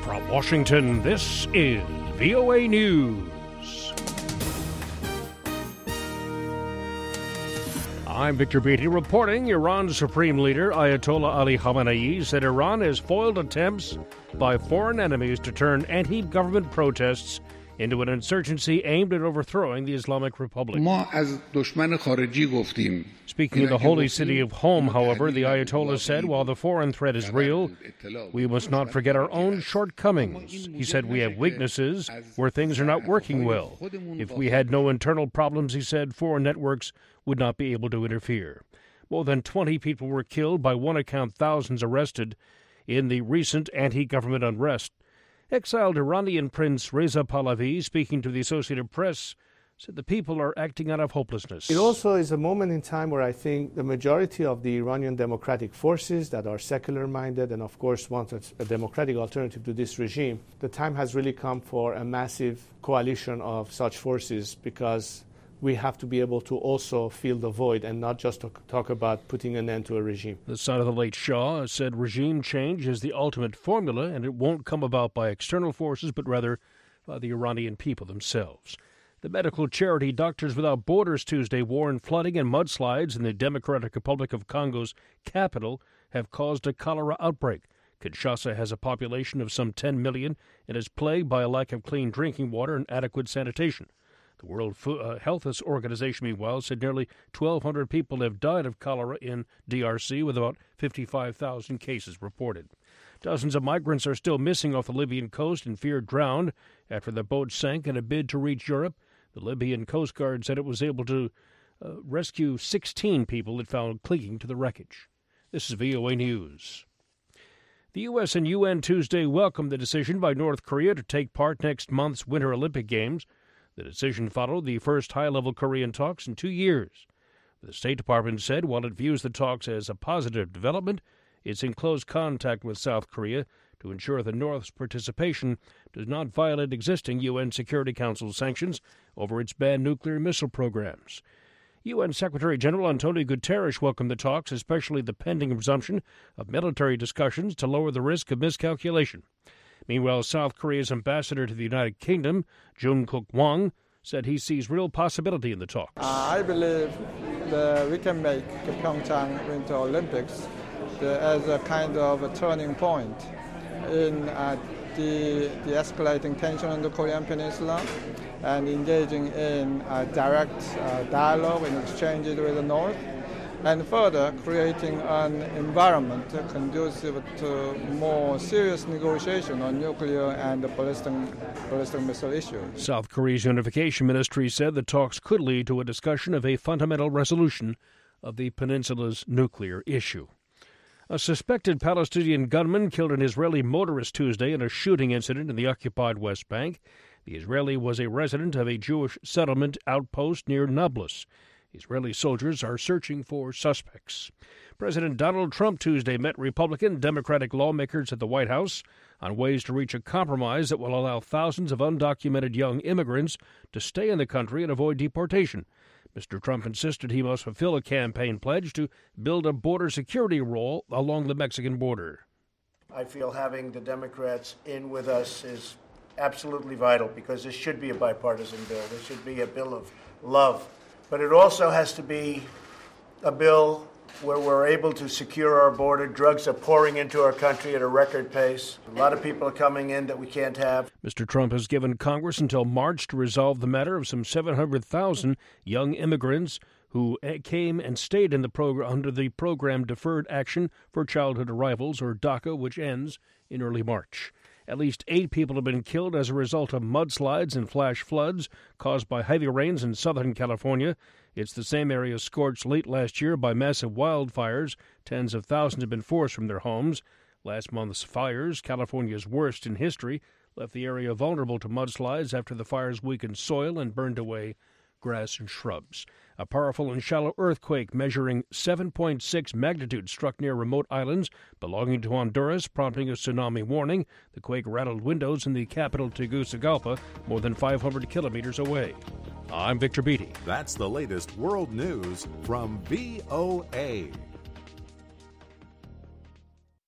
From Washington, this is VOA News. I'm Victor Beatty reporting. Iran's Supreme Leader Ayatollah Ali Khamenei said Iran has foiled attempts by foreign enemies to turn anti-government protests into an insurgency aimed at overthrowing the Islamic Republic. Speaking of the holy city of Qom, however, the Ayatollah said, while the foreign threat is real, we must not forget our own shortcomings. He said we have weaknesses where things are not working well. If we had no internal problems, he said, foreign networks would not be able to interfere. More than 20 people were killed, by one account thousands arrested, in the recent anti-government unrest. Exiled Iranian Prince Reza Pahlavi, speaking to the Associated Press, said the people are acting out of hopelessness. It also is a moment in time where I think the majority of the Iranian democratic forces that are secular-minded and, of course, want a democratic alternative to this regime, the time has really come for a massive coalition of such forces, because we have to be able to also fill the void and not just talk about putting an end to a regime. The son of the late Shah said regime change is the ultimate formula, and it won't come about by external forces, but rather by the Iranian people themselves. The medical charity Doctors Without Borders Tuesday warned flooding and mudslides in the Democratic Republic of Congo's capital have caused a cholera outbreak. Kinshasa has a population of some 10 million and is plagued by a lack of clean drinking water and adequate sanitation. The World Health Organization, meanwhile, said nearly 1,200 people have died of cholera in DRC, with about 55,000 cases reported. Dozens of migrants are still missing off the Libyan coast and feared drowned after the boat sank in a bid to reach Europe. The Libyan Coast Guard said it was able to rescue 16 people it found clinging to the wreckage. This is VOA News. The U.S. and UN Tuesday welcomed the decision by North Korea to take part next month's Winter Olympic Games. The decision followed the first high-level Korean talks in 2 years. The State Department said while it views the talks as a positive development, it's in close contact with South Korea to ensure the North's participation does not violate existing UN Security Council sanctions over its banned nuclear missile programs. UN Secretary General Antonio Guterres welcomed the talks, especially the pending resumption of military discussions to lower the risk of miscalculation. Meanwhile, South Korea's ambassador to the United Kingdom, Jung Kook Hwang, said he sees real possibility in the talks. I believe that we can make the Pyeongchang Winter Olympics as a kind of a turning point in the escalating tension on the Korean Peninsula and engaging in direct dialogue and exchanges with the North, and further creating an environment conducive to more serious negotiation on nuclear and ballistic missile issues. South Korea's Unification Ministry said the talks could lead to a discussion of a fundamental resolution of the peninsula's nuclear issue. A suspected Palestinian gunman killed an Israeli motorist Tuesday in a shooting incident in the occupied West Bank. The Israeli was a resident of a Jewish settlement outpost near Nablus. Israeli soldiers are searching for suspects. President Donald Trump Tuesday met Republican and Democratic lawmakers at the White House on ways to reach a compromise that will allow thousands of undocumented young immigrants to stay in the country and avoid deportation. Mr. Trump insisted he must fulfill a campaign pledge to build a border security wall along the Mexican border. I feel having the Democrats in with us is absolutely vital, because this should be a bipartisan bill. This should be a bill of love. But it also has to be a bill where we're able to secure our border. Drugs are pouring into our country at a record pace. A lot of people are coming in that we can't have. Mr. Trump has given Congress until March to resolve the matter of some 700,000 young immigrants who came and stayed in the program under the program Deferred Action for Childhood Arrivals, or DACA, which ends in early March. At least 8 people have been killed as a result of mudslides and flash floods caused by heavy rains in Southern California. It's the same area scorched late last year by massive wildfires. Tens of thousands have been forced from their homes. Last month's fires, California's worst in history, left the area vulnerable to mudslides after the fires weakened soil and burned away grass and shrubs. A powerful and shallow earthquake measuring 7.6 magnitude struck near remote islands belonging to Honduras, prompting a tsunami warning. The quake rattled windows in the capital Tegucigalpa, more than 500 kilometers away. I'm Victor Beatty. That's the latest world news from VOA.